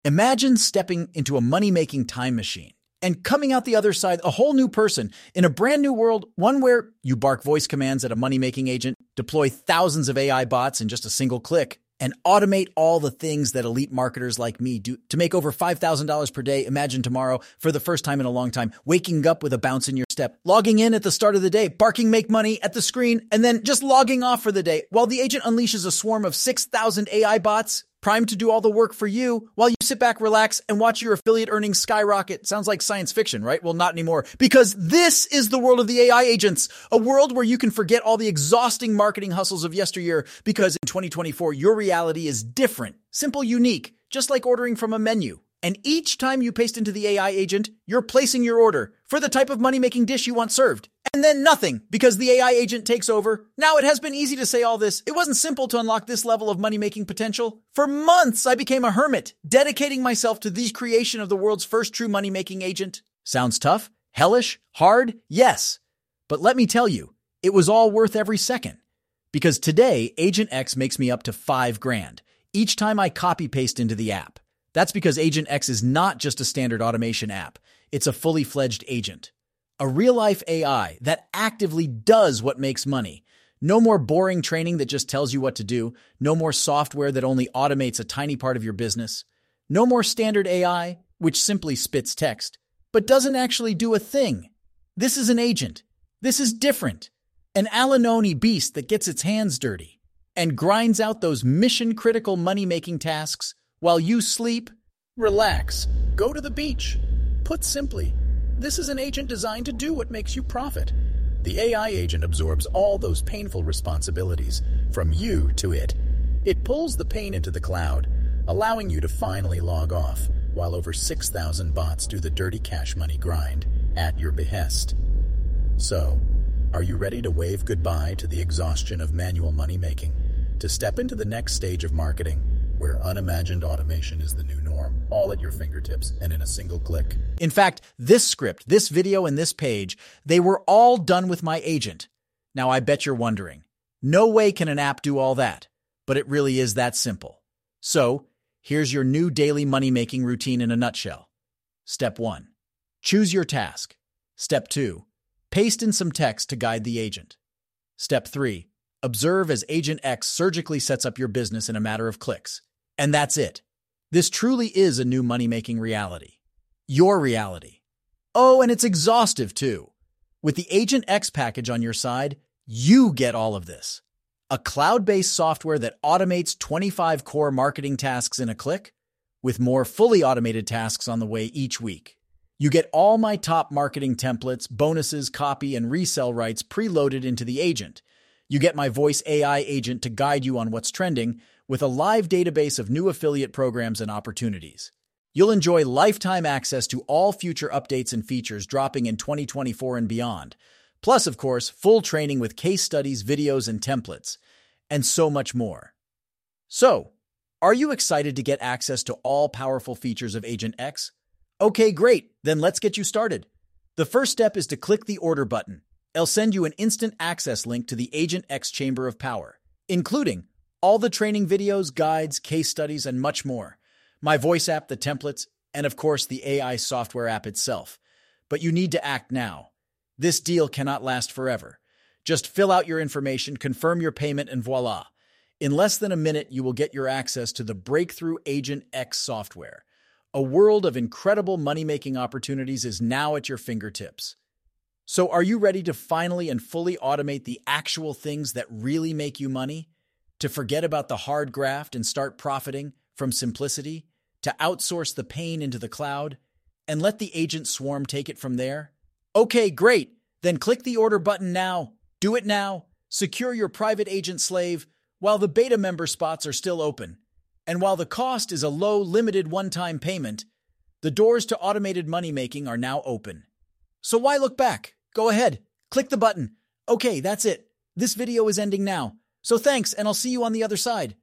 Imagine stepping into a money-making time machine and coming out the other side a whole new person in a brand new world, one where you bark voice commands at a money-making agent, deploy thousands of AI bots in just a single click, and automate all the things that elite marketers like me do to make over $5,000 per day. Imagine tomorrow, for the first time in a long time, waking up with a bounce in your step, logging in at the start of the day, barking make money at the screen, and then just logging off for the day while the agent unleashes a swarm of 6,000 AI bots primed to do all the work for you while you sit back, relax, and watch your affiliate earnings skyrocket. Sounds like science fiction, right? Well, not anymore. Because this is the world of the AI agents, a world where you can forget all the exhausting marketing hustles of yesteryear, because in 2024, your reality is different, simple, unique, just like ordering from a menu. And each time you paste into the AI agent, you're placing your order for the type of money-making dish you want served. And then nothing, because the AI agent takes over. Now, it has been easy to say all this. It wasn't simple to unlock this level of money-making potential. For months, I became a hermit, dedicating myself to the creation of the world's first true money-making agent. Sounds tough? Hellish? Hard? Yes. But let me tell you, it was all worth every second. Because today, Agent X makes me up to $5,000 each time I copy-paste into the app. That's because Agent X is not just a standard automation app. It's a fully fledged agent. A real-life AI that actively does what makes money. No more boring training that just tells you what to do. No more software that only automates a tiny part of your business. No more standard AI, which simply spits text, but doesn't actually do a thing. This is an agent. This is different. An Alanoni beast that gets its hands dirty and grinds out those mission-critical money-making tasks while you sleep. Relax. Go to the beach. Put simply, this is an agent designed to do what makes you profit. The AI agent absorbs all those painful responsibilities from you to it. It pulls the pain into the cloud, allowing you to finally log off, while over 6,000 bots do the dirty cash money grind at your behest. So, are you ready to wave goodbye to the exhaustion of manual money making, to step into the next stage of marketing, where unimagined automation is the new norm, all at your fingertips and in a single click? In fact, this script, this video, and this page, they were all done with my agent. Now, I bet you're wondering, no way can an app do all that, but it really is that simple. So, here's your new daily money-making routine in a nutshell. Step 1. Choose your task. Step 2. Paste in some text to guide the agent. Step 3. Observe as Agent X surgically sets up your business in a matter of clicks. And that's it. This truly is a new money-making reality. Your reality. Oh, and it's exhaustive too. With the Agent X package on your side, you get all of this. A cloud-based software that automates 25 core marketing tasks in a click, with more fully automated tasks on the way each week. You get all my top marketing templates, bonuses, copy, and resell rights preloaded into the agent. You get my voice AI agent to guide you on what's trending, with a live database of new affiliate programs and opportunities. You'll enjoy lifetime access to all future updates and features dropping in 2024 and beyond. Plus, of course, full training with case studies, videos, and templates, and so much more. So, are you excited to get access to all powerful features of Agent X? Okay, great. Then let's get you started. The first step is to click the order button. It'll send you an instant access link to the Agent X Chamber of Power, including all the training videos, guides, case studies, and much more. My voice app, the templates, and of course the AI software app itself. But you need to act now. This deal cannot last forever. Just fill out your information, confirm your payment, and voila. In less than a minute, you will get your access to the breakthrough Agent X software. A world of incredible money-making opportunities is now at your fingertips. So are you ready to finally and fully automate the actual things that really make you money? To forget about the hard graft and start profiting from simplicity? To outsource the pain into the cloud? And let the agent swarm take it from there? Okay, great. Then click the order button now. Do it now. Secure your private agent slave while the beta member spots are still open. And while the cost is a low, limited one-time payment, the doors to automated money-making are now open. So why look back? Go ahead. Click the button. Okay, that's it. This video is ending now. So thanks, and I'll see you on the other side.